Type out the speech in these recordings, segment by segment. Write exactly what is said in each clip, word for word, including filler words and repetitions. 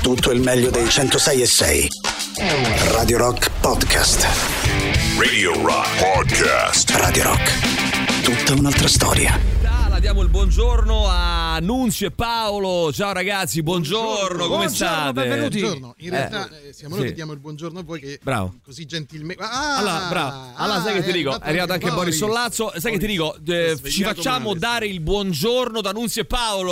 tutto il meglio dei centosei e sei. Radio Rock Podcast. Radio Rock Podcast. Radio Rock, tutta un'altra storia. Diamo il buongiorno a Nunzio e Paolo. Ciao ragazzi, buongiorno, buongiorno. Come buongiorno, state? Benvenuti. Buongiorno. In realtà eh, eh, siamo noi sì. che diamo il buongiorno a voi che bravo. Così gentilmente. Ah, allora, bravo. Allora, sai che ti dico? È arrivato anche Boris Sollazzo. Sai che ti dico? Eh, ci facciamo male, dare il buongiorno da Nunzio e Paolo.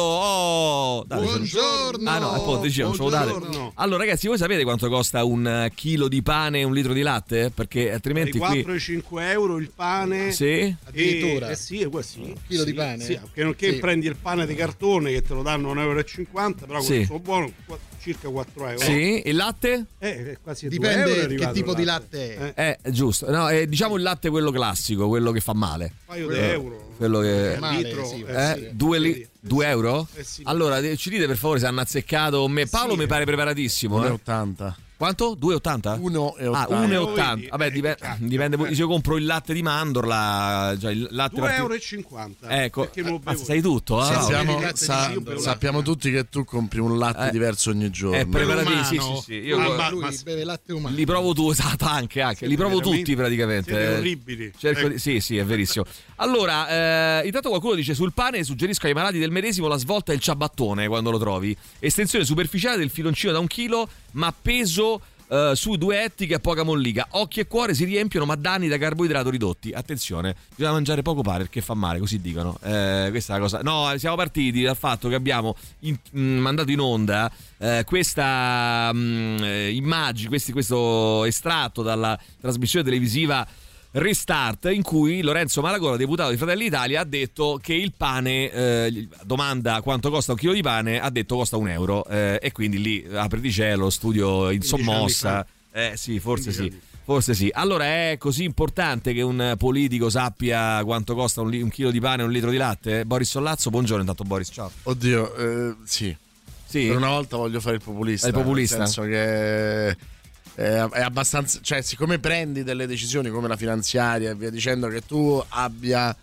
Oh, dai, buongiorno. Ah no, appunto, diciamo, ce lo date. Allora ragazzi, voi sapete quanto costa un chilo di pane e un litro di latte? Perché altrimenti qui quattro e cinque euro il pane. Sì? Addirittura. Eh, eh sì, è così. Un chilo sì, di pane? Sì, perché non che sì. prendi il pane di cartone che te lo danno un euro e cinquanta, però sì. questo buono circa quattro euro. Sì, il latte? Eh, quasi dipende euro che tipo di latte è. Eh, è giusto. No, è, diciamo il latte quello classico, quello che fa male. Un paio di euro. Quello che male, litro, sì, eh, sì. due, li... due euro? Eh sì. Allora ci dite per favore se hanno azzeccato me. Paolo sì. mi pare preparatissimo. uno e eh. ottanta. Quanto? due e ottanta? uno e ottanta. Ah, uno e Voi, ottanta. Vabbè, eh, dipende, cacchio, dipende eh. se io compro il latte di mandorla, cioè il latte due parti- euro e cinquanta. Ecco, perché non lo ah, bevo. sai tutto, eh? Sì, Sappiamo, sì, sa- sì, sì, sappiamo tutti che tu compri un latte Eh. diverso ogni giorno. È preparatissimo. Sì, Umano. sì, sì. Io Ah, ma- Lui ma- beve latte umano. li provo tu, esatto, anche, anche. Siete li provo veramente- tutti praticamente. siete Eh, orribili. Cerco Eh. di... Sì, sì, è verissimo. Allora, eh, intanto qualcuno dice sul pane suggerisco ai malati del medesimo la svolta e il ciabattone quando lo trovi. Estensione superficiale del filoncino da un chilo, ma peso uh, su due etti che ha poca mollica. Occhi e cuore si riempiono, ma danni da carboidrato ridotti. Attenzione, bisogna mangiare poco pane perché fa male, così dicono. Eh, questa è la cosa. No, siamo partiti dal fatto che abbiamo in, mh, mandato in onda eh, questa mh, immagine, questi, questo estratto dalla trasmissione televisiva Restart, in cui Lorenzo Malagora, deputato di Fratelli d'Italia, ha detto che il pane, eh, domanda quanto costa un chilo di pane, ha detto costa un euro, eh, e quindi lì apre di cielo, studio in sommossa. Eh sì, forse sì, forse sì. Allora è così importante che un politico sappia quanto costa un, li- un chilo di pane e un litro di latte? Boris Sollazzo, buongiorno intanto Boris, ciao. Oddio, eh, sì. Sì? Per una volta voglio fare il populista. Il populista? Nel senso che è, è abbastanza, cioè siccome prendi delle decisioni come la finanziaria e via dicendo, che tu abbia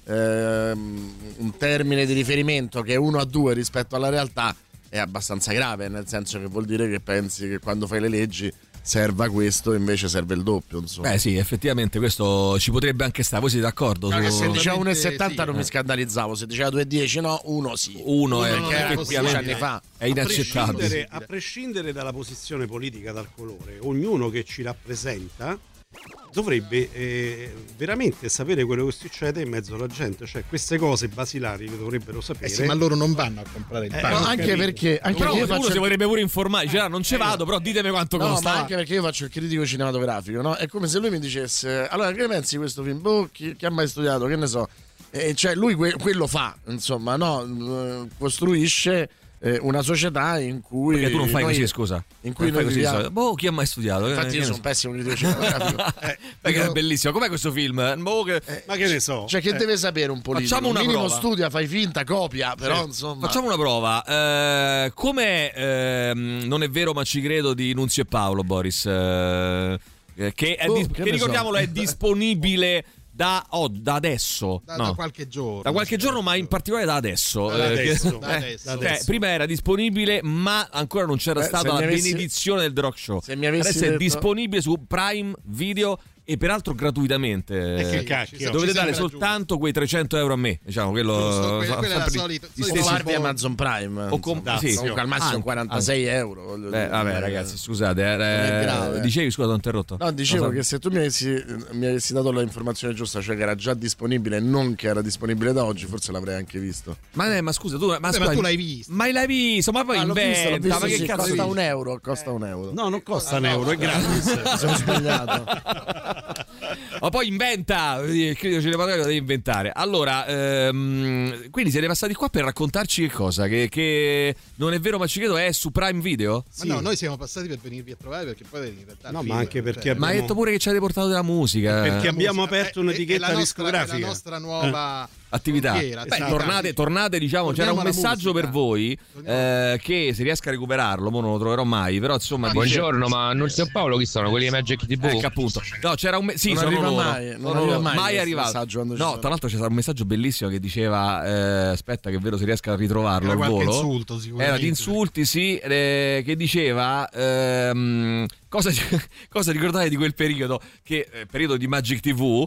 ehm, un termine di riferimento che è uno a due rispetto alla realtà, è abbastanza grave, nel senso che vuol dire che pensi che quando fai le leggi serva questo e invece serve il doppio, insomma. Beh sì, effettivamente questo ci potrebbe anche stare. Voi siete d'accordo? No, su... se diceva uno e settanta sì, non eh. mi scandalizzavo, se diceva due e dieci no, uno sì. Uno è Perché perché era effettivamente dieci anni fa. è inaccettabile. A prescindere, a prescindere dalla posizione politica, dal colore, ognuno che ci rappresenta dovrebbe eh, veramente sapere quello che succede in mezzo alla gente, cioè queste cose basilari le dovrebbero sapere. Eh sì, ma loro non vanno a comprare il Eh, pane. No, ho anche capito. perché, anche Però perché io uno faccio si vorrebbe pure informare, dice, ah, non ci vado, però ditemi quanto No, costa. ma anche perché io faccio il critico cinematografico, no? È come se lui mi dicesse: allora, che ne pensi di questo film? Boh, chi, chi ha mai studiato? Che ne so? E cioè, lui que- quello fa, insomma, no? Eh, Costruisce eh, una società in cui. Perché tu non fai noi- così, scusa. In cui Non fai noi così, viviamo- so- boh, chi ha mai studiato? Infatti, Che io ne sono so. pessimo critico cinematografico. Eh, perché è bellissimo. Com'è questo film? Boh, che... Ma che ne so? Cioè, che Eh. deve sapere un politico? Facciamo una Un minimo prova. studia, fai finta, copia, però Sì. insomma. Facciamo una prova. Eh, come ehm, non è vero, ma ci credo di Nunzio e Paolo, Boris. Eh, che, è Boh, dis- che che ne ricordiamolo, so. è disponibile da, oh, da adesso. Da, no. da qualche giorno. Da qualche giorno, ma in particolare da adesso. Da Eh, adesso. che- Da eh, adesso. cioè, Da adesso. prima era disponibile, ma ancora non c'era Beh, stata se la mi avessi- benedizione del The Rock Show. se mi avessi Adesso è detto- disponibile su Prime Video e peraltro gratuitamente. E che Sì, cacchio. ci- Dovete ci dare sembra soltanto quei trecento euro a me, diciamo, quello Giusto, que- fa- quella è fa- la solita- gli solita O stessi- Sì, farvi boh. Amazon Prime, o com- insomma. sì, Comunque al massimo anche- quarantasei euro. voglio Beh, dire. vabbè, ragazzi, scusate, eh, è grave. dicevi, scusa, t'ho interrotto. No, dicevo No, che se tu mi avessi, mi avessi dato l'informazione giusta, cioè che era già disponibile e non che era disponibile da oggi, forse l'avrei anche visto. Ma, eh, ma scusa, tu, ma, Vabbè, scusa, ma tu l'hai visto. Ma l'hai visto? Ma poi Ah, l'ho visto, l'ho inventa, visto, ma che sì, cazzo costa dici? un euro, costa un euro. No, non costa Ah, un no, euro, è gratis. Mi sono sbagliato. Ma poi inventa, il critico cinematografico deve inventare. Allora, ehm, quindi siete passati qua per raccontarci che cosa? Che, che non è vero, ma ci credo, è su Prime Video? Ma no, noi siamo passati per venirvi a trovare perché poi in realtà No, il ma film, anche perché cioè, Ma hai abbiamo- detto pure che ci avete portato della musica. Perché abbiamo musica, aperto è- un'etichetta è la nostra, discografica. è la nostra nuova attività. Frontiera, Beh, esatto. tornate, tornate, diciamo, c'era un Torniamo alla messaggio musica. per voi eh, che se riesco a recuperarlo, mo non lo troverò mai, però insomma dice- Buongiorno, ma non c'è Paolo, chi sono? Quelli di Magic tivù? Ecco appunto. No, c'era un me- sì, Non sono arriva loro. mai, non Sono arriva loro. mai questo arrivato. messaggio quando ci No, sono. tra l'altro c'è stato un messaggio bellissimo che diceva eh, aspetta che vedo se riesco a ritrovarlo Era al qualche volo. insulto, sicuramente. Era di insulti, sì, eh, che diceva ehm, cosa, cosa ricordate di quel periodo che eh, periodo di Magic tivù,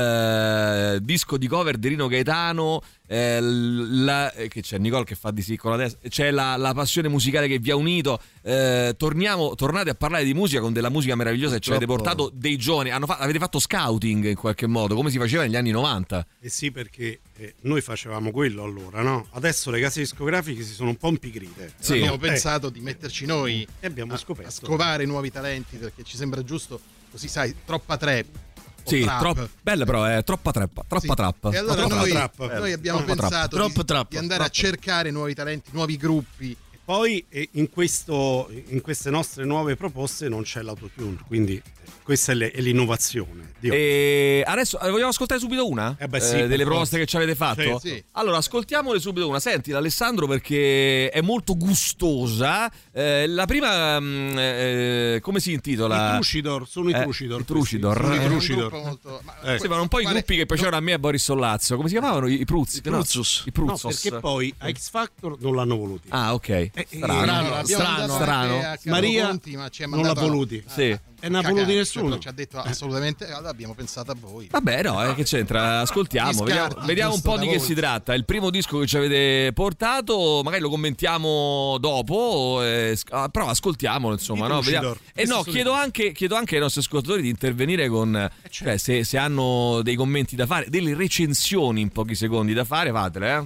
eh, disco di cover di Rino Gaetano, eh, la, eh, che c'è Nicole che fa di sì con la testa, c'è la, la passione musicale che vi ha unito, eh, torniamo, tornate a parlare di musica con della musica meravigliosa che ci avete Purtroppo- portato dei giovani, hanno fa- avete fatto scouting in qualche modo come si faceva negli anni novanta. Eh sì, perché eh, noi facevamo quello allora, no? Adesso le case discografiche si sono un po' impigrite. Sì. Abbiamo Eh, pensato di metterci noi e abbiamo a, scoperto. a scovare nuovi talenti, perché ci sembra giusto, così sai, troppa trap. o Sì, trap. troppo bella però è troppa trappa, troppa Sì. trappa. E allora Troppa noi, trap. noi abbiamo Troppa pensato trap. di, Troppo trap. di andare a Troppo. cercare nuovi talenti, nuovi gruppi. Poi eh, in, questo, in queste nostre nuove proposte non c'è l'autotune, quindi eh, questa è, le- è l'innovazione. Dio. E adesso eh, vogliamo ascoltare subito una Eh beh, sì, Eh, per delle forza. proposte che ci avete fatto? Sì, sì. Allora, ascoltiamole subito una. Senti, Alessandro, perché è molto gustosa. Eh, la prima, mm, eh, come si intitola? I Trucidor, sono i Eh, Trucidor. i Trucidor. questi. Sono Eh, i È un Trucidor. gruppo molto- ma- Eh. Sembrano un po' i Quale- gruppi che piacevano a me e a Boris Sollazzo. Come si chiamavano? I, i Pruz? I Pruzzus. I No, Pruzos. perché poi a X Factor non l'hanno voluti. Ah, ok. Eh, Strano. eh, No, Strano, l'abbiamo strano, mandato strano. anche a Carlo Maria Conti, ma ci ha non l'ha mandato a- voluti. Sì. a- E non ha cagare, voluti nessuno. cioè, ci ha detto assolutamente, allora abbiamo pensato a voi. Vabbè, no, eh, che c'entra? Ascoltiamo, Gli vediamo, scarti, vediamo un giusto po' di da che voi. si tratta. Il primo disco che ci avete portato, magari lo commentiamo dopo, eh, sc- ah, però ascoltiamolo, insomma. I No? Trucidor. Vediamo. E Questi no, sono chiedo i- anche, chiedo anche ai nostri ascoltatori di intervenire con, cioè, se, se hanno dei commenti da fare, delle recensioni in pochi secondi da fare, fatele, eh.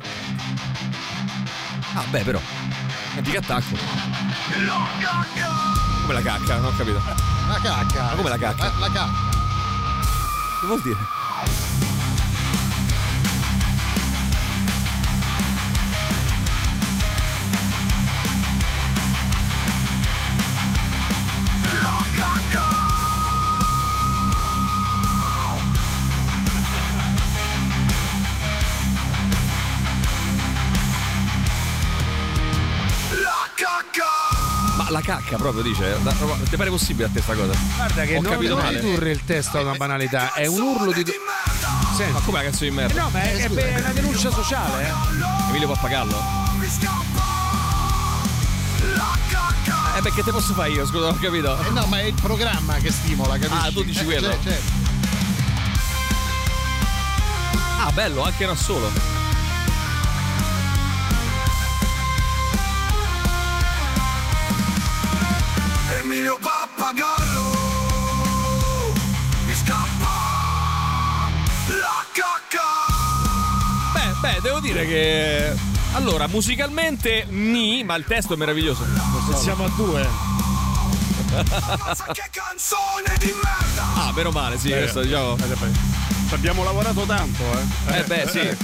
Ah, beh, però. Senti che attacco. Come la cacca, non ho capito. La cacca. Ma come la cacca? La, la cacca. Che vuol dire? Ma la cacca proprio dice? Da- Ti pare possibile a te sta cosa? Guarda che Ho non, capito non male. ridurre il testo a una banalità, è un urlo di... Senti. Ma come la canzone di Eh merda? no, ma è, è per una denuncia sociale, eh. Emilio Pappagallo? Eh beh, che te posso fare io? Scusa, non ho capito. Eh no, ma è il programma che stimola, capisci? Ah, tu dici Eh, quello? cioè, cioè, Ah, bello, anche non solo. Emilio Pappagallo mi scappa la cacca. Beh, beh, devo dire che... Allora, musicalmente, ni, ma il testo è meraviglioso. Siamo a due. Ammazza che canzone di merda. Ah, meno male, sì, questo diciamo... Ci abbiamo lavorato tanto, eh. Eh beh, sì.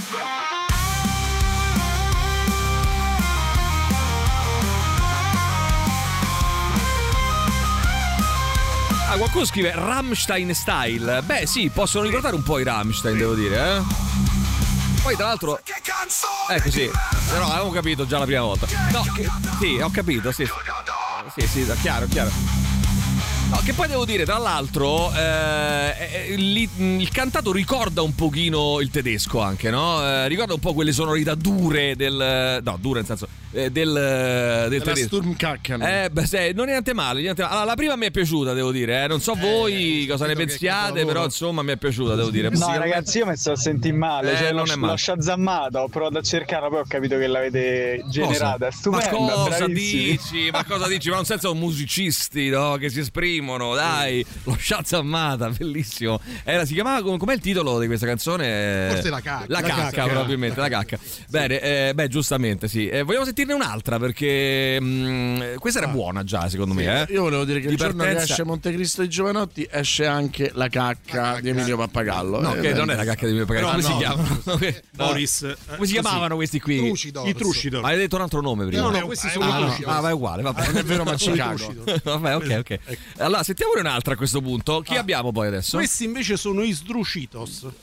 Ah, qualcuno scrive Rammstein style. Beh, sì, possono ricordare un po' i Rammstein, devo dire, eh. Poi, tra l'altro... Che canzone Ecco, sì. di merda. Però avevo capito già la prima volta. No, che... sì, ho capito, sì. Sì, sì, chiaro, chiaro. No, che poi devo dire, tra l'altro, eh, eh, li- il cantato ricorda un pochino il tedesco anche, no? Eh, ricorda un po' quelle sonorità dure del... No, dure nel senso... eh, del, del Della tedesco. Sturmkacken. Eh, beh, se, non è niente male, niente male. Allora, la prima mi è piaciuta, devo dire. Eh. Non so voi cosa ne credo che pensiate, capolavoro. però insomma mi è piaciuta, devo dire. No Musicalmente- ragazzi, io mi sto a sentire male, Eh, cioè, non l'ho, è male. l'ho shazammata, ho provato a cercarla, poi ho capito che l'avete generata, è Ma stupenda, cosa bravissimi. dici? Ma cosa dici? Ma non senso musicisti, no? Che si esprimono, dai. Lo Shazammata, bellissimo. Era, si chiamava, com- com'è il titolo di questa canzone? Forse La Cacca. La, La cacca, Cacca. probabilmente, la cacca. Bene, eh, beh, giustamente, sì. Eh, vogliamo sentirne un'altra perché mh, questa era buona già, secondo me, eh. Io volevo dire che Di il giorno che partenza- esce Montecristo di Giovanotti esce anche la cacca di Emilio Pappagallo. No, Eh, che beh. non è la cacca di mio pagano. Però Come si no. chiamano? No. Boris. eh, Come si chiamavano questi qui? Trucidor. I Trucidor. Ma hai detto un altro nome prima? No, no, Eh, questi eh, sono ah, i Ah, no. Trucidor. Ah, ma è uguale, vabbè. Non è vero, ma Chicago. Vabbè, ok, ok. Allora, sentiamone un'altra a questo punto. Chi abbiamo poi adesso? Questi invece sono i Sdrucitos.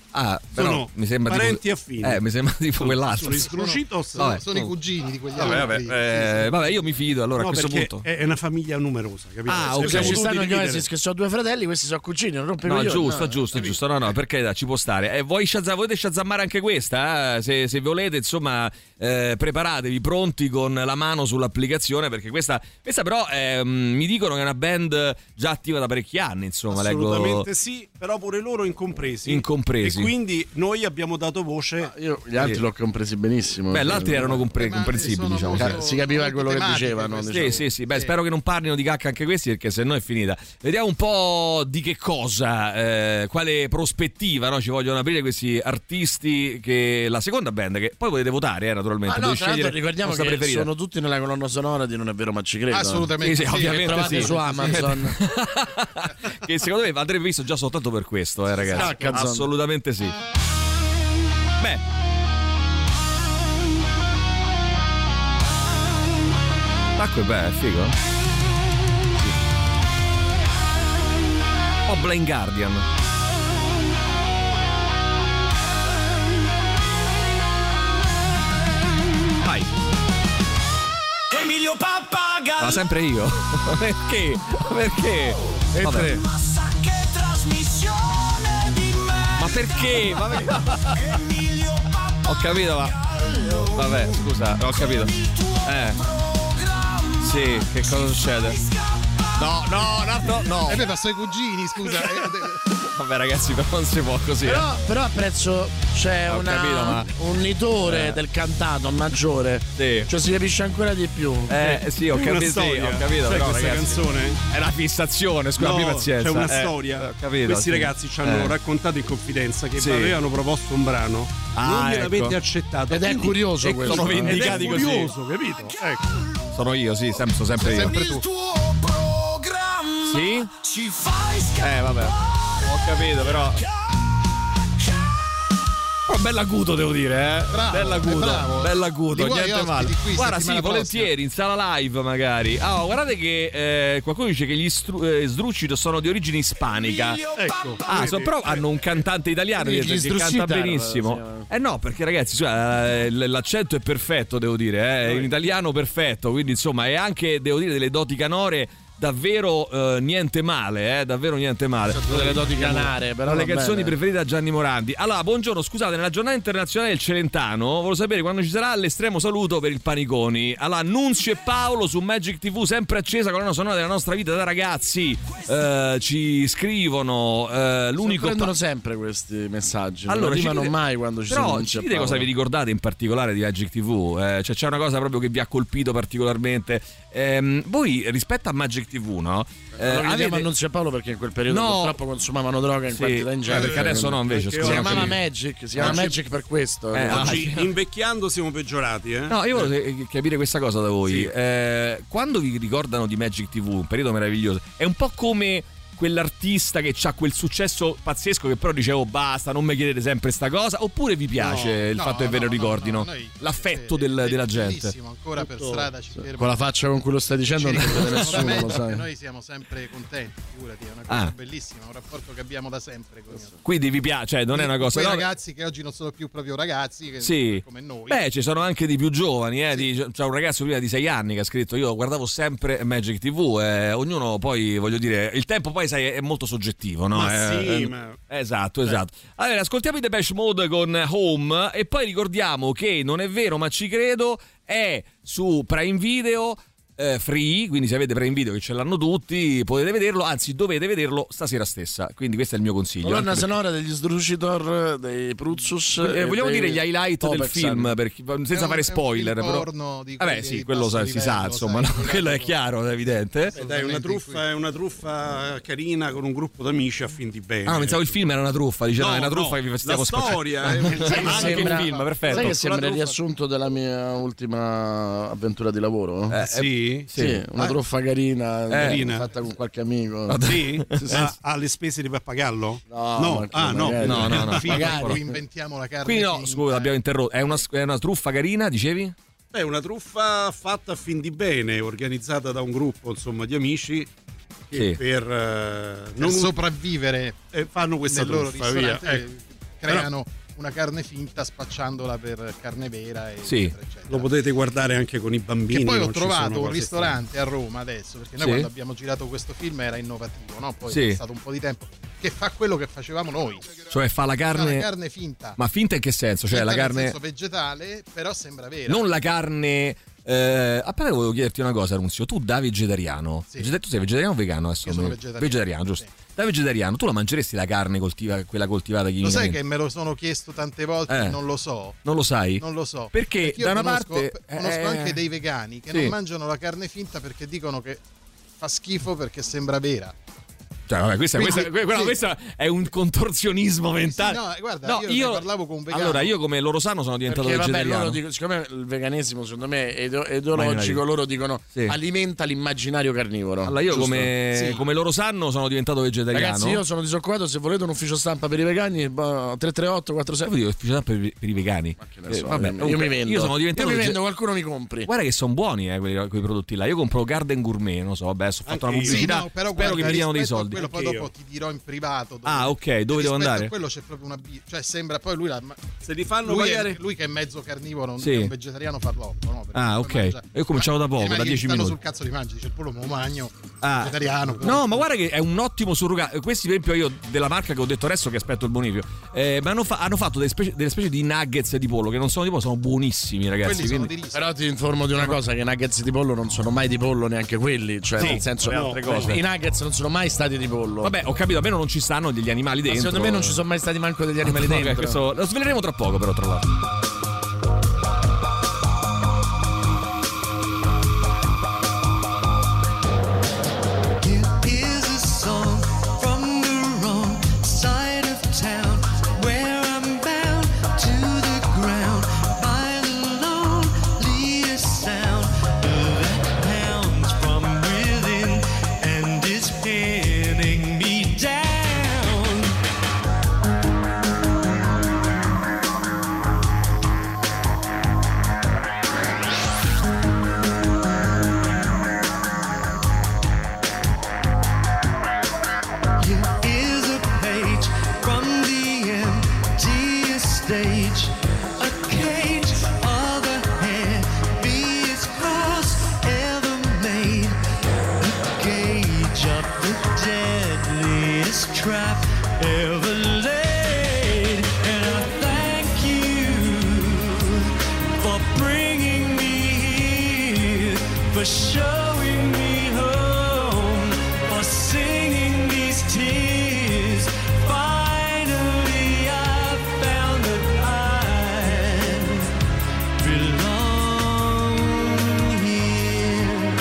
Ah, però sono mi sembra parenti tipo, affini. Eh, mi sembra tipo quell'altro. Sono i Sdrucitos. Sono, Vabbè, sono i comunque. cugini di quegli Vabbè, altri. vabbè, eh, vabbè, io mi fido allora No, a questo perché punto. è una famiglia numerosa, capito? Ah, Se ok. Se abbiamo ci dovuto stanno gli dividere- Oasis che sono due fratelli, questi sono cugini, non rompe i No, coglioni, giusto, no. giusto, giusto. No, no, per carità, ci può stare. Eh, vuoi Shazam, volete shazammare anche questa? Eh? Se, se volete, insomma, eh, preparatevi pronti con la mano sull'applicazione, perché questa, questa però eh, mi dicono che è una band già attiva da parecchi anni, insomma. Assolutamente leggo... sì, però pure loro incompresi. Incompresi. E quindi noi abbiamo dato voce. Ah, io gli altri Sì. l'ho compresi benissimo. Beh, gli altri erano compre- Ma comprensibili, sono diciamo. molto- sì. Si capiva molto quello che tematiche dicevano, queste. diciamo. Sì, sì, sì. Beh, Sì. spero che non parlino di cacca anche questi, perché se no è finita. Vediamo un po' di che cosa, eh, quale prospettiva, no? Ci vogliono aprire questi artisti che la seconda band, che poi potete votare, eh, naturalmente. Ah, no, potete tra l'altro scegliere ricordiamo la vostra che preferita. sono tutti nella colonna sonora di Non è vero ma ci credo. Assolutamente Sì, sì, sì, ovviamente Che trovate sì. su Amazon. Che secondo me andrebbe visto già soltanto per questo, eh, ragazzi. Ah, canzone. Assolutamente sì. Beh. L'acqua è bella, è figo. Sì. Oh, Blind Guardian. Vai. Emilio Pappagallo. Ma sempre io? Perché? Perché? E Vabbè. tre. Massa che trasmissione di me. Ma perché? Vabbè. Emilio Pappagallo. Ho capito, ma. Vabbè, scusa, ho capito. Eh. Sì, che cosa succede? No, no, no, no. E poi passo ai cugini, scusa. eh, Vabbè, ragazzi, però non si può così. eh. Però, però apprezzo c'è Ho una, capito, ma- un nitore Eh. del cantato maggiore. Sì. Cioè si capisce ancora di più. Eh, sì, ho Una capito, sì, storia. ho capito, Sai però, questa ragazzi, canzone? è una fissazione, scusa, No, abbi pazienza. c'è una eh. storia. Ho capito, Questi sì. ragazzi ci hanno Eh. raccontato in confidenza che Sì. avevano proposto un brano, Ah, non gliel'avete ecco. accettato. Ed è Quindi- curioso e questo, sono eh. vendicati Ed è così. curioso, capito? Ecco. Sono io, sì, sempre, sono sempre io. sempre Il tu. tuo programma Sì? ci fai scappare. Eh, vabbè. Ho capito, però. Però bella acuto, devo dire, eh. Bravo, bella eh, acuto, bravo. bella acuto, Li vuoi niente ospiti male. qui Guarda, sì, settimana volentieri, in sala live magari. Ah, guardate che eh, qualcuno dice che gli stru- eh, Sdruccido sono di origine ispanica. Ecco. Ah, vedi? so, però hanno un cantante italiano Gli che, che Sdruccitar, canta benissimo. sì. Eh no, perché ragazzi, scusa, eh, l- l'accento è perfetto, devo dire, eh, in italiano perfetto, quindi insomma, è anche, devo dire, delle doti canore davvero eh, niente male, eh, davvero niente male. Delle doti canare, però Tra le va canzoni bene. preferite da Gianni Morandi. Allora, buongiorno, scusate, nella giornata internazionale del Celentano volevo sapere quando ci sarà l'estremo saluto per il Paniconi. Allora, Nunzio e Paolo su Magic tivù, sempre accesa, colonna sonora della nostra vita da ragazzi, eh, ci scrivono eh, l'unico Prendono pa- sempre questi messaggi. Non allora, ci arrivano dite- mai quando ci però sono. ci dite cosa vi ricordate in particolare di Magic tivù? Eh, cioè c'è una cosa proprio che vi ha colpito particolarmente. Ehm, voi rispetto a Magic tivù, no? Eh, Lo chiediamo avete- a Nunzio e Paolo perché in quel periodo No. purtroppo consumavano droga in Sì, quantità eh, ingente. perché adesso no, invece, Perché Si scusa, chiamava sì. Magic, si chiama Oggi- Magic per questo. Eh, ah, Oggi sì. invecchiando siamo peggiorati, eh? No, io volevo eh, capire questa cosa da voi. Sì. Eh, quando vi ricordano di Magic tivù, un periodo meraviglioso, è un po' come quell'artista che ha quel successo pazzesco che però dicevo basta, non mi chiedete sempre sta cosa, oppure vi piace No, il no, fatto che ve no, lo no, ricordino? no, noi- L'affetto eh, del- è della gente. bellissimo, ancora per strada ci fermano. Con la faccia con cui lo stai dicendo Ci non vede ricordiamo nessuno, lo veramente che sai. noi siamo sempre contenti, figurati, è una cosa Ah. bellissima, un rapporto che abbiamo da sempre con Quindi vi piace, cioè non è una cosa... quei no, ragazzi che oggi non sono più proprio ragazzi, che Sì. come noi. Beh, ci sono anche di più giovani, eh, di- c'è un ragazzo prima di sei anni che ha scritto io guardavo sempre Magic tivù, eh, ognuno poi, voglio dire, il tempo poi sai è molto soggettivo, no? Ma Eh, sì, eh, ma- Esatto, esatto. Allora, ascoltiamo i Depeche Mode con Home e poi ricordiamo che Non è vero ma ci credo è su Prime Video eh, free, quindi se avete Prime Video che ce l'hanno tutti potete vederlo, anzi dovete vederlo stasera stessa, quindi questo è il mio consiglio. Colonna Anche perché- sonora degli Sdrucitor, dei Prutsus. Eh, e vogliamo dei dire gli highlight del Popexan. film per chi- senza È un- fare è un spoiler, film però porno di vabbè quelli sì, di quello basso sa- si sa, livello, insomma, sai, no? quello è quello- chiaro, è evidente. Eh, dai, una truffa è una truffa carina con un gruppo d'amici a fin di bene. Ah, pensavo il film era una truffa, dice no, No, è una no, truffa che vi stiamo la storia, eh, Sai Ah, che anche sembra- il film, perfetto. Sai che sembra il truffa- riassunto della mia ultima avventura di lavoro? Eh, Sì? Sì, una Ah. truffa carina, Carina. fatta con qualche amico. Sì? Sì, sì. Ah, ha le spese di Pappagallo? No, no. ma Ah, no. magari. No, no, no. Figo. Magari. Poi inventiamo la carne. Quindi no, finta. scusa, abbiamo interrotto. È una, è una truffa carina, dicevi? È una truffa fatta a fin di bene, organizzata da un gruppo, insomma, di amici che Sì. per, eh, Per non sopravvivere eh, fanno questa nel loro truffa, via. ristorante Ecco. creano una carne finta spacciandola per carne vera e sì. eccetera, eccetera. Lo potete guardare anche con i bambini. Che poi ho non ci trovato sono un cose ristorante a Roma adesso, perché noi Sì. quando abbiamo girato questo film era innovativo, no? Poi Sì. è stato un po' di tempo, che fa quello che facevamo noi. Cioè fa la Fa carne... la carne finta. Ma finta in che senso? Cioè Finta la nel carne... senso vegetale, però sembra vera. Non la carne... Eh, a parte volevo chiederti una cosa, Nunzio. Tu da vegetariano, Sì. Vegeta- tu sei vegetariano o vegano adesso? Io sono Non- vegetariano. giusto. Sì. Da vegetariano, tu la mangeresti la carne coltiva, quella coltivata Lo chimicamente? sai che me lo sono chiesto tante volte, Eh. non lo so. Non lo sai? Non lo so. Perché io da una conosco, parte conosco eh, anche dei vegani che sì. non mangiano la carne finta perché dicono che fa schifo perché sembra vera. Cioè, vabbè, questa, Quindi, questa, que- sì. questo è un contorsionismo mentale. Sì, no, guarda, No, io, ne parlavo con un vegano. Allora, io come loro sanno sono diventato Perché vabbè, vegetariano. loro dicono, siccome il veganesimo secondo me è ideo- ideologico, loro dicono Sì. alimenta l'immaginario carnivoro. Allora, io Giusto? come, Sì. come loro sanno sono diventato vegetariano. Ragazzi, io sono disoccupato, se volete un ufficio stampa per i vegani, boh, tre tre otto quattro sei. Io dico ufficio per, per i vegani. Che ne so, Eh, vabbè, io, comunque, mi vendo. Io sono diventato Io mi vege- vendo, qualcuno mi compri. Guarda che sono buoni eh, quei, quei prodotti là. Io compro Garden Gourmet, non so, vabbè, adesso ho fatto Anche una io. Sì, pubblicità. no, però spero guarda, che mi diano dei rispetto a soldi. quello poi Anche dopo ti dirò in privato. dove- Ah, ok, dove devo rispetto andare? a quello c'è proprio una bi- cioè sembra poi lui la, Se li fanno lui, pagare è, lui che è mezzo carnivoro, non Sì. è un vegetariano farlocco, no? Perché Ah, poi ok. mangia- Io cominciavo da poco, Prima da gli dieci stanno minuti. sul cazzo di mangi, dice il pollo me lo magno, Ah. vegetariano. No, ma guarda che è un ottimo surrogato. Questi, per esempio, io della marca che ho detto adesso che aspetto il bonifico. Eh, ma hanno, fa- hanno fatto delle specie, delle specie di nuggets di pollo che non sono di pollo, sono buonissimi, ragazzi. quelli sono quindi- di riso. Però ti informo di una cosa, che i nuggets di pollo non sono mai di pollo neanche quelli, cioè Sì, nel senso le altre cose. i nuggets non sono mai stati di pollo. Vabbè, ho capito, almeno non ci stanno degli animali Ma dentro. secondo me non ci sono mai stati manco degli animali Ok, dentro. questo lo sveleremo tra poco, però, tra l'altro. Here's a song from the wrong side of town, where I'm bound to the ground by the loneliest sound that pounds from within and is pinning me down. Here is a page from the emptiest stage, a cage of the heaviest cross ever made, a cage of the deadliest trap ever laid. And I thank you for bringing me here, for showing me home, for singing these tears. Finally I found that I belong here.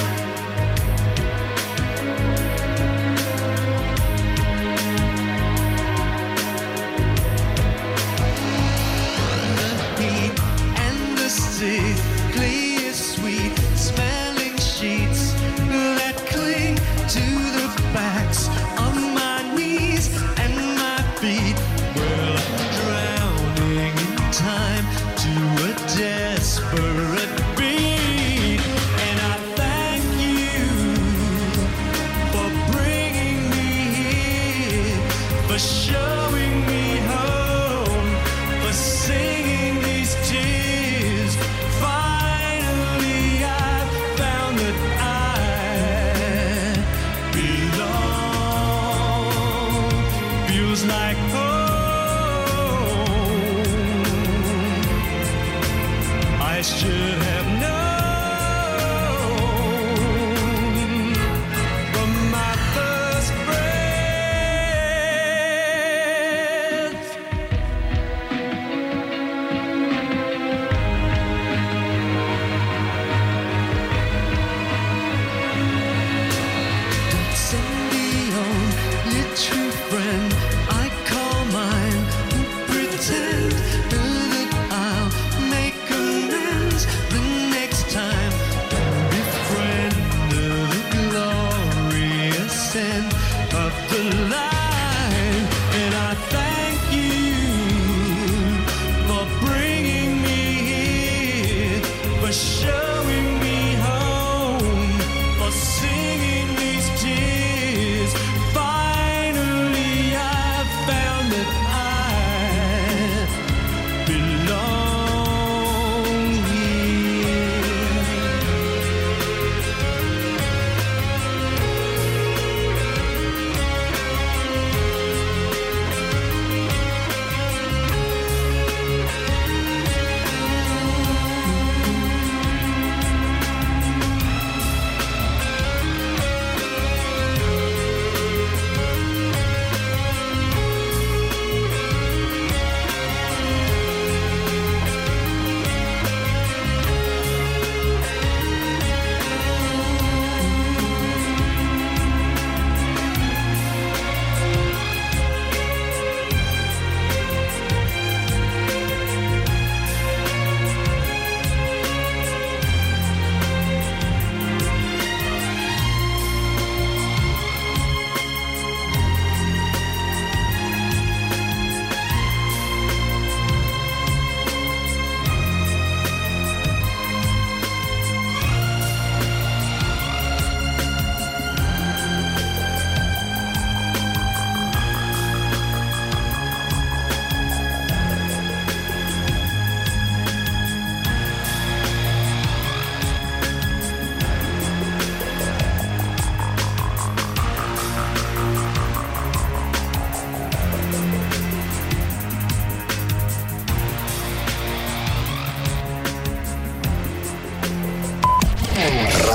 The heat and the sickly sweet smelling sheets that cling to the backs of my knees and my feet. Well, I'm drowning in time to a desperate beat. And I thank you for bringing me here, for showing me home, for singing these tears. Finally I found that I belong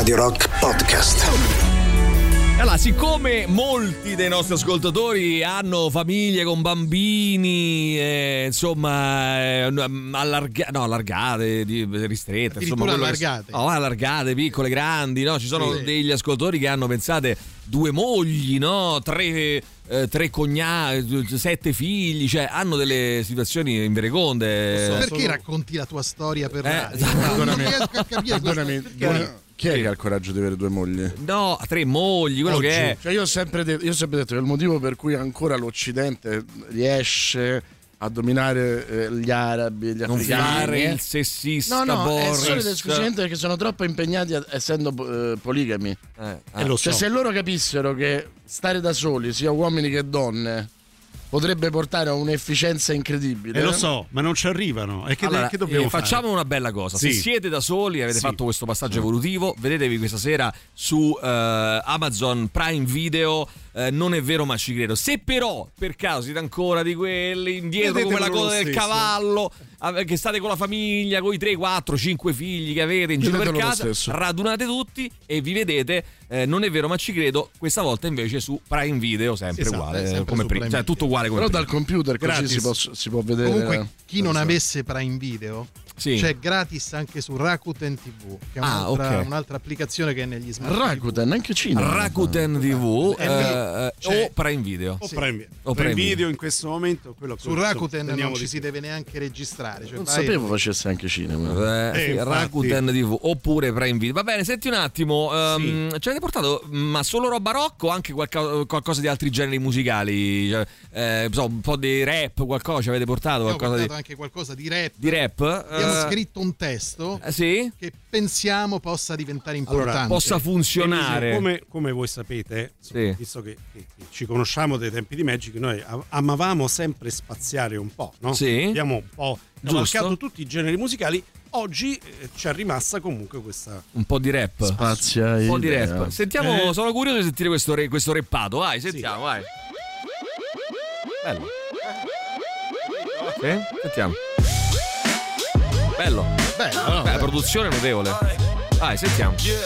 Radio Rock Podcast. Allora, siccome molti dei nostri ascoltatori hanno famiglie con bambini, eh, insomma, eh, allarga- no, allargate, di- ristrette, insomma, Addirittura quello che- allargate. no, allargate, piccole, grandi, no? Ci sono Sì. degli ascoltatori che hanno, pensate, due mogli, no? Tre, eh, tre cognati, sette figli, cioè hanno delle situazioni invereconde. So, perché racconti la tua storia per Eh, radio? Perdonami. Non riesco a capire Perdonami, questo- chi è che ha il coraggio di avere due mogli? No, tre mogli, quello Oggi. che è. Cioè io ho sempre detto, io ho sempre detto che il motivo per cui ancora l'Occidente riesce a dominare eh, gli arabi, gli Non africani, fare eh. il sessista, No, no, è Boris. solo ed esclusivamente perché sono troppo impegnati a- essendo eh, poligami. Eh, E eh. lo Cioè, so. se loro capissero che stare da soli, sia uomini che donne, potrebbe portare a un'efficienza incredibile. E lo so, ma non ci arrivano. E che, Allora, che dobbiamo eh, fare? facciamo una bella cosa. Se Sì. siete da soli e avete Sì. fatto questo passaggio evolutivo, vedetevi questa sera su eh, Amazon Prime Video. eh, non è vero, ma ci credo. Se però per caso siete ancora di quelli indietro come la Vedetevelo coda lo del stesso. cavallo, eh, che state con la famiglia, con i tre, quattro, cinque figli che avete in giro per Vedetelo lo casa, stesso. radunate tutti e vi vedete. eh, non è vero, ma ci credo. Questa volta invece su Prime Video, sempre Esatto, uguale, sempre come su prima, Prime cioè tutto uguale come Però prima. dal computer così Gratis. si può, si può vedere. Comunque, chi non so. avesse Prime Video, Sì. c'è gratis anche su Rakuten tivù, che è Ah, un'altra, ok. un'altra applicazione che è negli smart Rakuten, anche Cina. Rakuten tivù Eh, eh, cioè- o Prime Video. O Sì. Prime, O Prime Prime Video in questo momento quello Su Rakuten non ci di si deve neanche registrare. Cioè Non vai- sapevo facesse anche cinema. Eh, Eh, sì, infatti. Rakuten tivù oppure Prime Video. Va bene, senti un attimo, ehm, ci avete portato ma solo roba rock o anche qualca- qualcosa di altri generi musicali? Cioè, eh, so, un po' di rap, qualcosa ci avete portato? Abbiamo Qualcosa portato di, anche qualcosa di rap. di rap? Abbiamo Eh, scritto un testo eh, sì? che pensiamo possa diventare Allora, importante. Possa funzionare. Come, come voi sapete, insomma, Sì. visto che, che- che ci conosciamo dai tempi di Magic, noi a- amavamo sempre spaziare un po', no? Sì. Abbiamo un po' Giusto. cavalcato tutti i generi musicali. Oggi eh, ci è rimasta comunque questa. Un po' di rap. Spazia Un po' di idea. rap. Sentiamo, Eh. sono curioso di sentire questo, re- questo rappato. Vai, sentiamo, vai. Bello. Sì? Sentiamo. Bello. Bello, no? Beh, la produzione è notevole. Vai, sentiamo. Sì?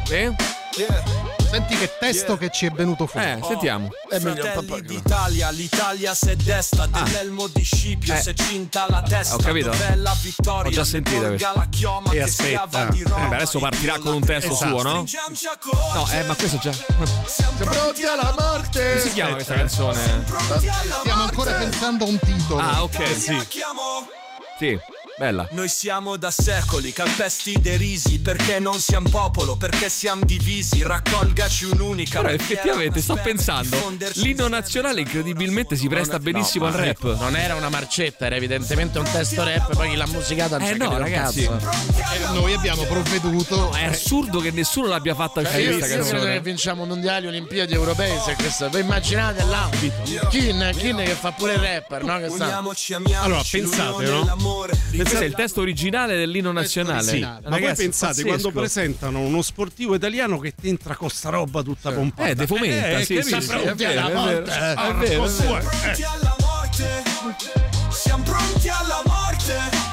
Senti che testo che ci è venuto fuori. Eh, sentiamo. È meglio un Fratelli po'. d'Italia, l'Italia se desta dell'elmo di Scipio, Eh. se cinta la testa, Ho capito. dov'è la vittoria? Ho già sentito Porga questo. la chioma E che aspetta. schiava di Roma. Eh, beh, adesso partirà con un testo Esatto. suo, no? Stringiamoci a corte. No, eh, ma questo già. Siamo Pronti alla morte! Come si chiama questa canzone? pronti alla Stiamo ancora morte. pensando a un titolo. Ah, ok, sì. Attacchiamo. Sì, bella. Noi siamo da secoli calpesti derisi, perché non siamo popolo, perché siamo divisi. Raccolgaci un'unica Però bandiera, effettivamente sto spero pensando, diffonderci l'inno sempre nazionale tra incredibilmente si presta No, benissimo al ma rap. Non era una marcetta, era evidentemente un testo rap. Poi chi l'ha musicata non Eh c'è no, capito un ragazzi. cazzo. Eh, noi abbiamo provveduto. È assurdo che nessuno l'abbia fatta Cioè, uscire io, questa io credo che canzone. vinciamo mondiali, olimpiadi europei se questo. Voi immaginate l'ambito. Kin, Kin che fa pure il rapper, no? Che sta. Uniamoci, amiamoci, Allora, pensate, l'unione no? e l'amore. Questo è il testo originale dell'inno nazionale. Sì, Ma Ragazzi, voi pensate pazzesco. quando presentano uno sportivo italiano che ti entra con sta roba tutta pompata? Eh, defomenta, sì, capito? sì, sì, È è vero, vero, è è vero. vero. È Ah, vero, non è so vero. fare. Pronti alla morte. Siamo pronti alla morte.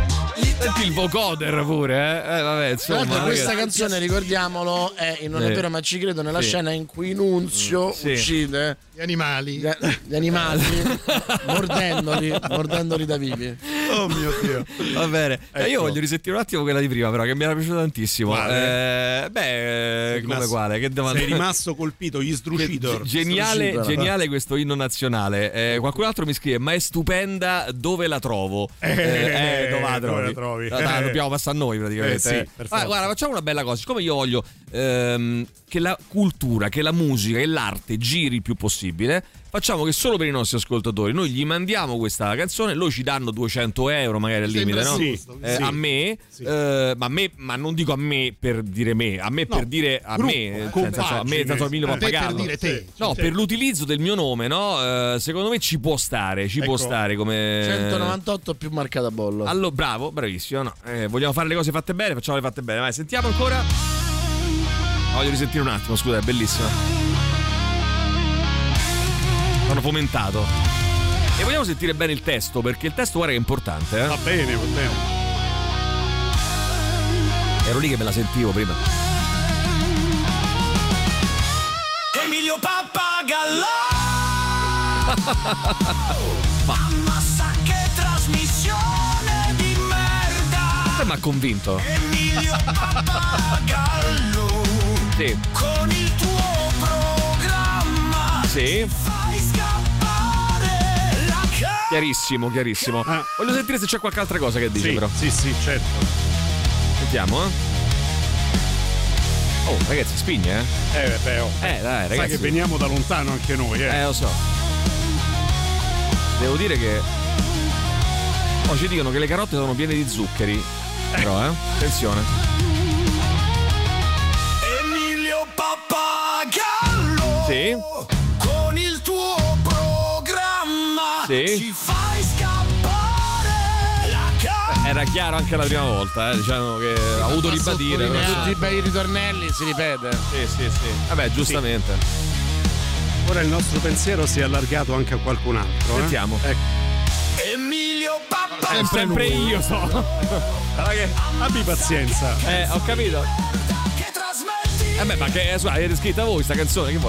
Senti il vocoder pure, eh? Eh, vabbè, Tra l'altro insomma. questa ragazzi. canzone, ricordiamolo, è in Non è Sì. vero ma ci credo, nella Sì. scena in cui Nunzio Sì. uccide Gli animali. gli, gli animali mordendoli, mordendoli da vivi. Oh mio Dio. Va bene. Eh, Ecco. Io voglio risentire un attimo quella di prima, però, che mi era piaciuta tantissimo. Quale? Eh, beh, Sei come rimasto- quale? Che devo Sei rimasto colpito, gli sdrucidor. Geniale, Strucidor. geniale questo inno nazionale. Eh, qualcun altro mi scrive: ma è stupenda, dove la trovo? Eh, eh, dove la dove trovi? la trovi? No, dai, dobbiamo passare a noi praticamente. Eh, sì, eh. per Ah, forza. guarda, facciamo una bella cosa. Siccome io voglio ehm, che la cultura, che la musica e l'arte giri il più possibile, facciamo che solo per i nostri ascoltatori noi gli mandiamo questa canzone, loro ci danno duecento euro magari al Mi limite, no? sembra giusto, Eh, sì. a me, Sì. eh, ma a me, ma non dico a me per dire me, a me No, per dire a gruppo, me, eh, nel senso, a me compagine. tanto Emilio Eh, può te per pagarlo. dire te. No, Sì. per l'utilizzo del mio nome, no? Eh, secondo me ci può stare, ci può Ecco. stare come centonovantotto più marcata a bollo. Allora, bravo, bravissimo. No, eh, vogliamo fare le cose fatte bene, facciamo le fatte bene. Vai, sentiamo ancora. Voglio risentire un attimo, scusa, è bellissima. L'hanno fomentato. E vogliamo sentire bene il testo, perché il testo guarda che è importante, eh? Va bene, va bene. Ero lì che me la sentivo prima. Ammazza che trasmissione di merda. Mi ha convinto. Emilio Pappagallo. Sì. Con il tuo programma. Sì. Fai scappare la ca- Chiarissimo, chiarissimo. Ah. Voglio sentire se c'è qualche altra cosa che dice, Sì, però. sì, sì, certo. Sentiamo, eh. Oh, ragazzi, spigne, eh. Eh, beh, oh. Eh, dai, Sai ragazzi. che veniamo da lontano anche noi, eh. Eh, lo so. Devo dire che. Oh, ci dicono che le carote sono piene di zuccheri. Però, eh. Attenzione. Emilio Pappagallo. Sì. Con il tuo programma. Sì. Ci fai scappare la ca- Era chiaro anche la prima volta, eh. Diciamo che ha avuto ribadire. Però, Tutti i bei ritornelli si ripete. sì, sì, sì. Vabbè, giustamente. Ora il nostro pensiero si è allargato anche a qualcun altro. Sentiamo. Eh? Ecco. Emilio Pappagallo. Eh, sempre io so. Guarda che- Abbi pazienza. Eh, ho capito. Che trasmetti. Eh beh, ma che scusa, avete scritta voi sta canzone, che vuoi?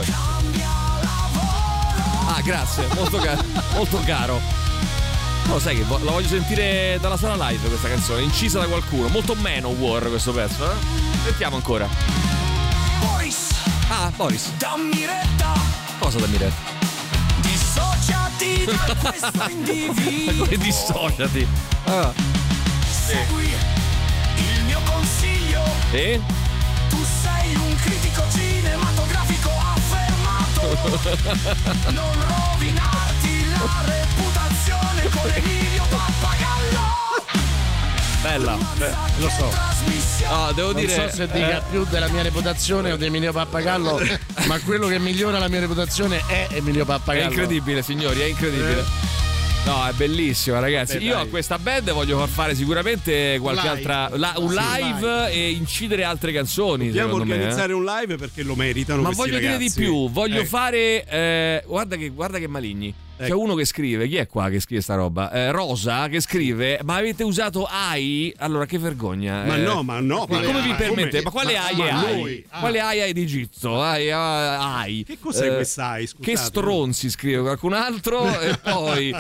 Ah, grazie, molto, ca- molto caro. No, sai che vo- la voglio sentire dalla sala live questa canzone, incisa da qualcuno, molto Manowar questo pezzo, eh? Sentiamo ancora. Boris, Ah, Boris, dammi retta. cosa da mirare? Dissociati da questo individuo. Come dissociati? Ah, Segui il mio consiglio. sì? Tu sei un critico cinematografico affermato. Non rovinarti la reputazione con Emilio Pappagallo. Bella, beh, lo so. Ah, devo Non dire so se dica eh, più della mia reputazione o di Emilio Pappagallo, ma quello che migliora la mia reputazione è Emilio è Pappagallo. incredibile, signori, è incredibile. No, è bellissima, ragazzi. Beh, Io dai. a questa band voglio far fare sicuramente qualche Live. altra la- un Sì, live e incidere altre canzoni. Dobbiamo secondo me, eh. organizzare un live perché lo meritano. Ma questi voglio dire di ragazzi. più, voglio Eh, fare. eh, guarda, che, guarda che maligni. C'è Ecco. uno che scrive, chi è qua che scrive sta roba? Eh, Rosa che scrive, ma avete usato AI? Allora che vergogna. Ma eh. no, ma no. Ma come vi ma permette? Ma quale ma- AI ma è noi? AI? Quale AI è d'Egitto? AI, AI. Che cos'è questa AI, scusate? Che stronzi, scrive qualcun altro. E poi,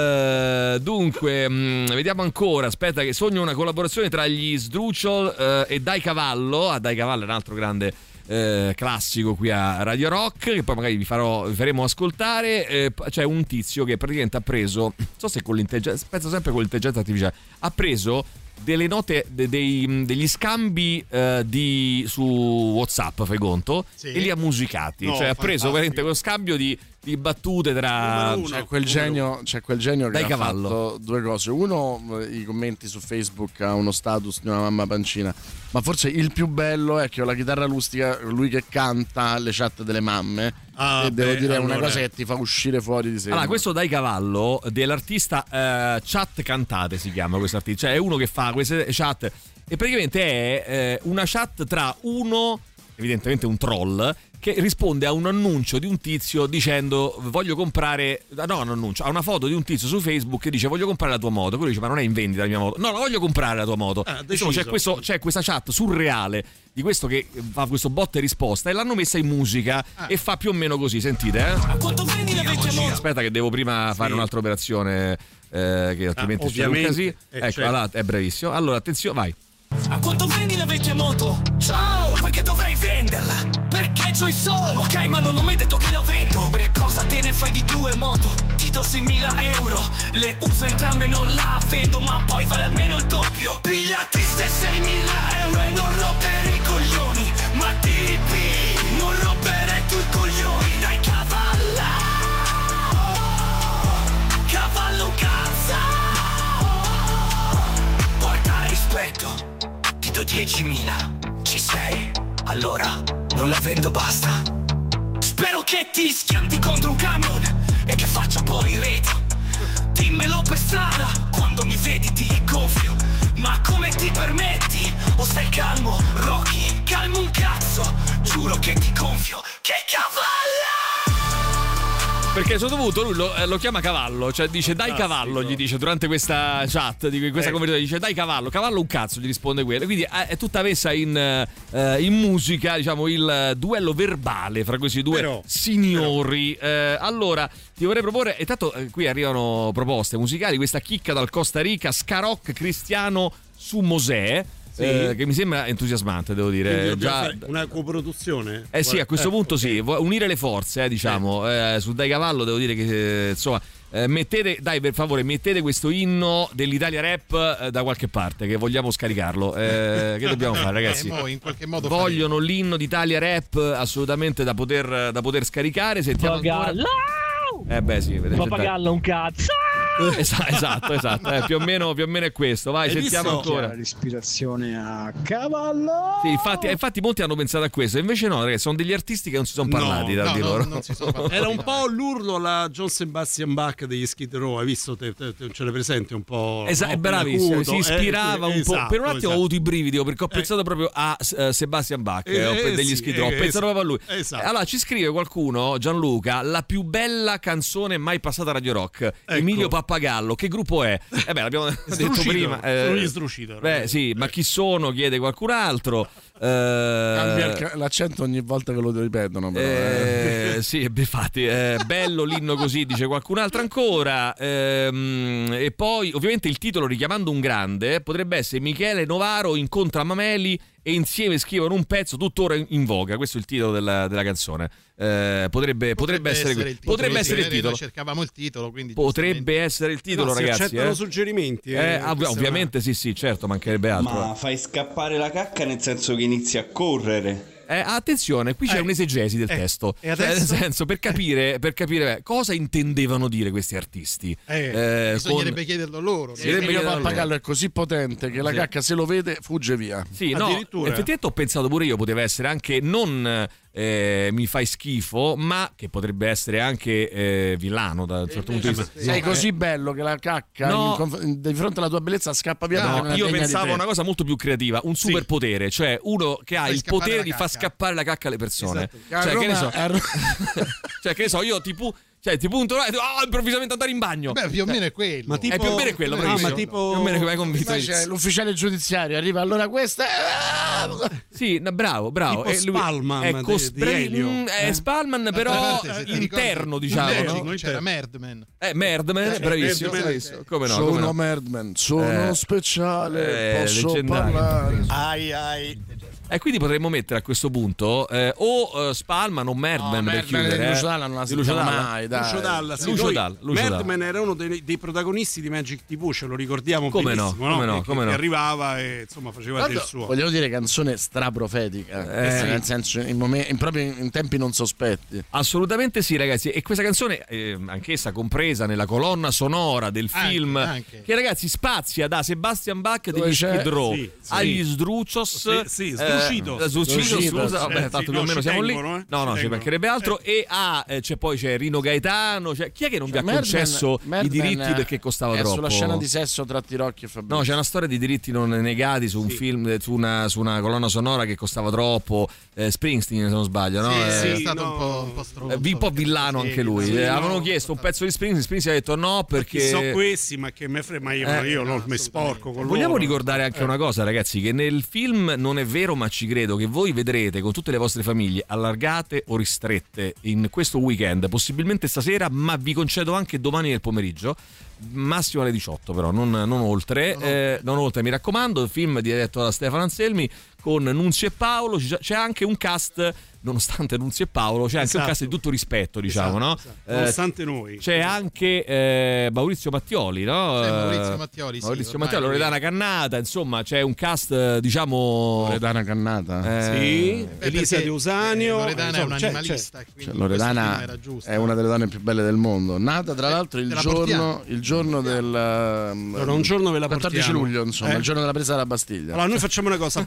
eh, dunque, mh, vediamo ancora. Aspetta, che sogno una collaborazione tra gli Sdruciol eh, e Dai Cavallo. Ah, Dai Cavallo è un altro grande eh, classico qui a Radio Rock, che poi magari vi, farò, vi faremo ascoltare. Eh, p- c'è un tizio che praticamente ha preso, non so se con l'intelligenza, penso sempre con l'intelligenza artificiale, ha preso delle note, de- dei, degli scambi eh, di, su WhatsApp, fai conto, Sì. e li ha musicati. No, cioè ha preso fantastico. veramente quello scambio di, di battute tra... Numero uno. C'è quel genio, c'è quel genio che Dai ha Cavallo. fatto due cose. Uno, i commenti su Facebook a uno status di una mamma pancina. Ma forse il più bello è che ho la chitarra acustica, lui che canta le chat delle mamme. Ah, e devo beh, dire, è una allora- cosa che ti fa uscire fuori di sé. Allora, questo Dai Cavallo dell'artista eh, Chat Cantate si chiama questo artista, cioè è uno che fa queste chat e praticamente è eh, una chat tra uno, evidentemente un troll, che risponde a un annuncio di un tizio dicendo voglio comprare, no, un annuncio, a una foto di un tizio su Facebook che dice voglio comprare la tua moto. Quello dice ma non è in vendita la mia moto, no, la voglio comprare la tua moto. Ah, Insomma, c'è, deciso. questo, c'è questa chat surreale di questo che fa questo botta e risposta e l'hanno messa in musica e fa più o meno così, sentite, eh? A quanto vendi le vecchie moto? Aspetta che devo prima fare un'altra operazione eh, che altrimenti Ah, succede un ovviamente. casino. Eh, Ecco, certo. allora, è bravissimo. Allora, attenzione, vai. A quanto vendi le vecchie moto? Ciao, perché dovrei venderla? Perché c'ho i soldi. Ok, ma non ho mai detto che la vendo. Per cosa te ne fai di due moto? Ti do seimila euro. Le uso entrambe, non la vendo, ma poi vale almeno il doppio. Pigliati ste seimila euro e non rompere i coglioni. Ma tipi, non rompere tu i coglioni. Dai cavalla, cavallo cazzo. Porta rispetto. Ti do diecimila, ci sei? Allora non la vendo, basta. Spero che ti schianti contro un camion e che faccia poi rete. Dimmelo per strada, quando mi vedi ti gonfio. Ma come ti permetti? O stai calmo, Rocky? Calmo un cazzo, giuro che ti gonfio. Che cavalla! Perché a un certo punto lui lo, eh, lo chiama cavallo, cioè dice dai Fantastico. cavallo, gli dice durante questa chat, di questa Eh. conversazione, dice dai cavallo, cavallo un cazzo, gli risponde quello. Quindi eh, è tutta messa in, eh, in musica, diciamo, il duello verbale fra questi due Però, signori. Eh, allora, ti vorrei proporre, e tanto eh, qui arrivano proposte musicali, questa chicca dal Costa Rica, Scaroc Cristiano su Mosè. Sì. Eh, che mi sembra entusiasmante, devo Quindi dire. dobbiamo Già, fare una coproduzione. eh sì, a questo Eh, punto ok. sì, vu- unire le forze, eh, diciamo. Eh, su Dai Cavallo devo dire che eh, insomma, eh, mettete, dai per favore, mettete questo inno dell'Italia Rap eh, da qualche parte, che vogliamo scaricarlo. Eh, che dobbiamo fare, ragazzi? Eh, mo in qualche modo Vogliono l'inno d'Italia Rap assolutamente da poter, da poter scaricare. Sentiamo ancora. Eh beh sì, vedete. Pappagallo un cazzo. Esatto, esatto, esatto. Eh, più, o meno, più o meno è questo. Vai, Hai sentiamo visto? ancora. L'ispirazione a cavallo. Sì, infatti, infatti molti hanno pensato a questo, invece no, ragazzi, sono degli artisti che non si sono parlati No, tra no, di no, loro. non si sono parlati. Era un po' l'urlo alla John Sebastian Bach degli Skid Row, hai visto? Te, te, te, ce l'hai presente un po'? Esatto, no? è bravissimo, Acuto, si ispirava eh, un po'. esatto, Per un attimo esatto. ho avuto i brividi perché ho pensato Eh. proprio a eh, Sebastian Bach, Eh, eh, ho- eh, degli sì, Skid Row, ho eh, pensato proprio a lui. esatto. Eh, Allora ci scrive qualcuno, Gianluca, la più bella canzone mai passata a Radio Rock, Ecco. Emilio Pappagallo. Che gruppo è? Eh beh, l'abbiamo detto Sdrucito, prima. sono gli Sdrucito, Beh, ragazzi. sì, ma chi sono? Chiede qualcun altro. Eh, Cambia il ca- l'accento ogni volta che lo ripetono. Però, eh. eh, sì, infatti, eh, bello l'inno così, dice qualcun altro ancora. Ehm, e poi, ovviamente, il titolo, richiamando un grande, potrebbe essere Michele Novaro incontra Mameli e insieme scrivono un pezzo tuttora in in voga. Questo è il titolo della, della canzone. Eh, potrebbe, potrebbe essere, il que- titolo. potrebbe Sì, essere il noi titolo. cercavamo il titolo, quindi Potrebbe essere il titolo, No, si ragazzi. accettano eh. suggerimenti. Eh, eh, ov- questa è ovviamente, sì, sì, certo, mancherebbe altro. Ma fai scappare la cacca nel senso che inizi a correre. Eh, attenzione, qui c'è Eh, un'esegesi del eh, testo. e Cioè, nel adesso? senso, per capire, per capire cosa intendevano dire questi artisti. Eh, Eh, bisognerebbe con- chiederlo loro. Sì, no? deve Emilio chiedere a loro. Pappagallo è così potente che la Sì. cacca, se lo vede, fugge via. Sì, no, Addirittura. effettivamente ho pensato pure io, poteva essere anche non eh, mi fai schifo, ma che potrebbe essere anche eh, villano da un certo punto di vista. Sei No, così bello che la cacca No. in conf- di fronte alla tua bellezza scappa via. No, perché non è io degna di pensavo te. a una cosa molto più creativa, un Sì. superpotere, cioè uno che ha Fai il scappare potere la di far cacca. scappare la cacca alle persone. Esatto. A Cioè, che ne Roma- so, a Ro- cioè, che ne so, io tipo, cioè, ti punto là e dico, oh, improvvisamente andare in bagno. Beh, più o meno è quello. Ma tipo- È più o meno è quello, Ah, bravissimo. ma tipo- Più o meno che mi hai convinto. Poi c'è l'ufficiale giudiziario, arriva allora questa. Sì, no, bravo, bravo. Tipo E lui- Spallman è di- cos- di Elio. mm, è Eh? Spallman, però D'altra parte, se ti interno, ricordi, diciamo. in no? Magic no? c'era Merdman. Eh, Merdman, bravissimo. Merdman, bravissimo. Come no? sono come no. Merdman, sono Eh, speciale, eh, posso leggendario. parlare. Ai ai. E quindi potremmo mettere a questo punto eh, o eh, Spallman o Merdman No, per Merdman chiudere. di eh. Lucio Dalla non la Di Lucio sentiamo Dalla? mai, dai. Lucio Dalla, sì, Lucio noi- Dalla, Lucio Merdman era uno dei, dei protagonisti di Magic tivù, ce lo ricordiamo Come no, benissimo, come no, Che- come che no. arrivava e insomma faceva Guarda, del suo. vogliamo dire canzone straprofetica, Eh, sì. nel senso in, momen- in proprio in tempi non sospetti. Assolutamente sì, ragazzi. E questa canzone, eh, anch'essa compresa nella colonna sonora del Anche, film, anche. che ragazzi spazia da Sebastian Bach Dove degli c'è- Skid Row sì, sì. agli Sdrucios. Sì, sì, Sdrucitos. eh, Sdrucitos, Sdrucitos. scusa, vabbè, Eh, tanto sì, più o no, meno ci siamo tengono, lì. eh, No, ci no, ci tengono. mancherebbe altro. E ah, eh, c'è poi c'è Rino Gaetano. Cioè, chi è che non vi ha Merdman- concesso i Merdman diritti è- perché costava è troppo? sulla scena di sesso tra Tirocchi e Fabrizio. No, c'è una storia di diritti non negati su un Sì. film, su una, su una colonna sonora che costava troppo. Eh, Springsteen, se non sbaglio, no? Sì, Eh, sì, è sì, stato no. un po', un po' stronzo. eh, vi- un po' villano Sì, anche lui. sì, Eh, no, avevano chiesto un pezzo di Springsteen, Springsteen ha detto no perché. Chi so questi, ma che me frega, ma io, Eh, io no, non mi assolutamente. sporco con Vogliamo loro. ricordare anche Eh. una cosa, ragazzi, che nel film non è vero, ma ci credo che voi vedrete con tutte le vostre famiglie allargate o ristrette in questo weekend, possibilmente stasera, ma vi concedo anche domani nel pomeriggio, massimo alle diciotto però, non, non oltre, eh, non oltre, mi raccomando, film diretto da Stefano Anselmi con Nunzio e Paolo, c'è c'è anche un cast, nonostante Nunzio e Paolo, c'è anche Esatto. un cast di tutto rispetto, diciamo, Esatto, no? esatto. Eh, Nonostante noi. c'è anche eh, Maurizio Mattioli, no? Sì, Eh, Maurizio Mattioli, sì, Maurizio ormai Mattioli, lui- Loredana Cannata, insomma, c'è un cast, eh, diciamo. Loredana Cannata. eh, Sì, Beh, Elisa perché, De Usanio. eh, Loredana è un insomma, c'è- animalista, c'è- quindi Cioè, questo Loredana film era giusto. è una delle donne più belle del mondo, nata tra Eh, l'altro il te la giorno, portiamo. il giorno del Allora, un giorno ve la quattordici portiamo. luglio, insomma, Eh? il giorno della presa della Bastiglia. Allora, noi facciamo una cosa: produciamo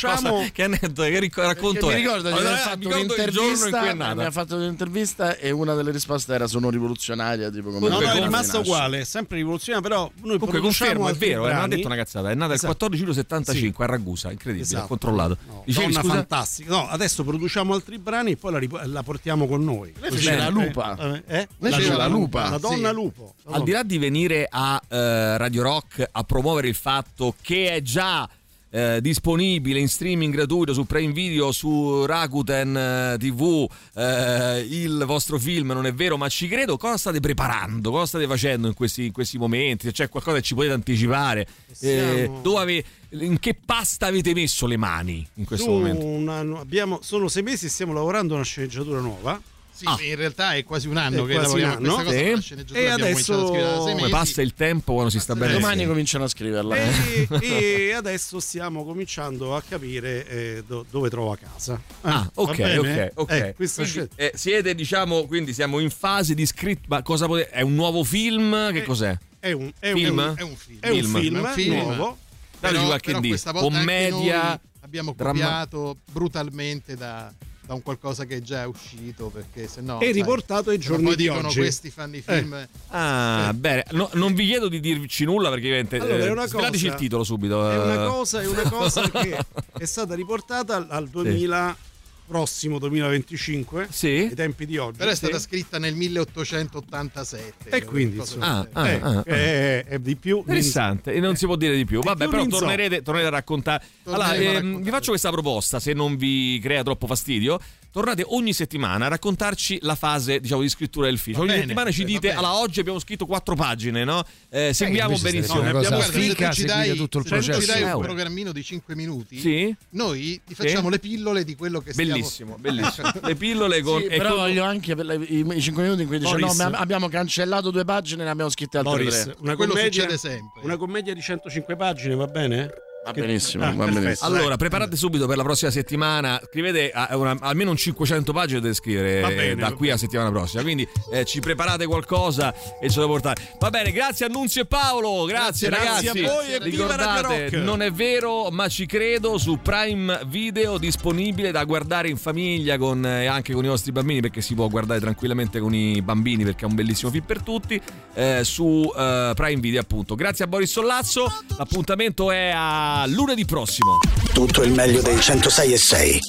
Produciamo- cosa, che aneddoto, che ric- racconto Perché è? mi ricordo di Allora, aver mi fatto ricordo il giorno in cui è un'intervista, nata. mi ha fatto un'intervista e una delle risposte era sono rivoluzionaria, tipo come No, no, è come rimasta nasce. uguale, è sempre rivoluzionaria, però noi Comunque produciamo confermo, è altri vero, eh, non ha brani. detto una cazzata, è nata il Esatto. quattordici luglio settantacinque a Ragusa, incredibile, Esatto. ho controllato. No, Dicevi, donna scusa? fantastica. No, adesso produciamo altri brani e poi la, rip- la portiamo con noi. Lei fece la lupa. Eh? eh? Lei La, fece lupa. la lupa. La donna Sì. lupo. La Al di là di venire a eh, Radio Rock a promuovere il fatto che è già eh, disponibile in streaming gratuito su Prime Video, su Rakuten eh, tivù, eh, il vostro film, non è vero ma ci credo, cosa state preparando, cosa state facendo in questi, in questi momenti, se c'è qualcosa che ci potete anticipare, eh, Siamo- dove ave- in che pasta avete messo le mani in questo Su momento? una- abbiamo, sono sei mesi e stiamo lavorando a una sceneggiatura nuova. Sì, Ah. in realtà è quasi un anno È che quasi lavoriamo un a anno. questa cosa, Sì. la sceneggiatura E abbiamo adesso- cominciato a scrivere da sei Come mesi. passa il tempo quando si sta bene? Domani insieme? cominciano a scriverla. E, e adesso stiamo cominciando a capire eh, do- dove trova casa. Ah, Va ok, bene? ok, ok. Eh, questa Quindi, scelta- eh, siete, diciamo, quindi siamo in fase di scritto. Ma cosa potete. È un nuovo film? Che Eh, cos'è? È un, è Film? un, È un film. è un Film. film, È un film. nuovo. Dateci Però, qualche però indizio. questa volta anche Commedia, noi abbiamo dramma- copiato brutalmente da, da un qualcosa che è già uscito, perché se no È sai, riportato ai se no giorni poi di dicono oggi. questi fanno i film Ah, bene. No, non vi chiedo di dirci nulla perché ovviamente. Allora, è una eh, svelateci cosa- il titolo subito. È una eh. cosa, è una cosa che è stata riportata al- al duemila prossimo duemilaventicinque, Sì. ai tempi di oggi. però è Sì. stata scritta nel milleottocentottantasette, E quindi cosa insomma, del Ah, genere. ah, ah. è, è di più Interessante, e non si può dire di più. Vabbè, più però Linzò. tornerete, tornerete a raccontare. Allora, Torneremo a ehm, raccontare. vi faccio questa proposta, se non vi crea troppo fastidio. Tornate ogni settimana a raccontarci la fase, diciamo, di scrittura del film. Va Ogni bene, settimana ci va dite, bene. allora oggi abbiamo scritto quattro pagine, no? Eh, seguiamo invece benissimo. sarebbe una cosa Guarda, se tu fica, ci seguire dai, tutto il se tu ci processo. dai un Euro. programmino di cinque minuti, Sì? noi ti facciamo Sì? le pillole di quello che stiamo Bellissimo, bellissimo. Le pillole con. Sì, e però con- voglio anche per le- i, i cinque minuti in cui dice Boris. no, ma abbiamo cancellato due pagine e ne abbiamo scritte altre Boris, tre. una Quello commedia, succede sempre. una commedia di centocinque pagine, va bene? Va Che- benissimo, Ah, va perfetto. benissimo. Allora, preparate subito per la prossima settimana. Scrivete a- una- almeno un cinquecento pagine da scrivere Va bene, da va qui alla settimana prossima. Quindi eh, ci preparate qualcosa e ce lo portate. Va bene, grazie a Nunzio e Paolo. Grazie, Grazie ragazzi. a voi e viva Radio Ricordate, Rock. non è vero, ma ci credo, su Prime Video, disponibile da guardare in famiglia con, e anche con i vostri bambini, perché si può guardare tranquillamente con i bambini perché è un bellissimo film per tutti. eh, su eh, Prime Video, appunto. Grazie a Boris Sollazzo. L'appuntamento è a lunedì prossimo. Tutto il meglio dei centosei e sei.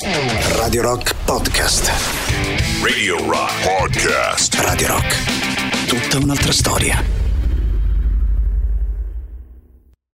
Radio Rock Podcast. Radio Rock Podcast. Radio Rock. Tutta un'altra storia.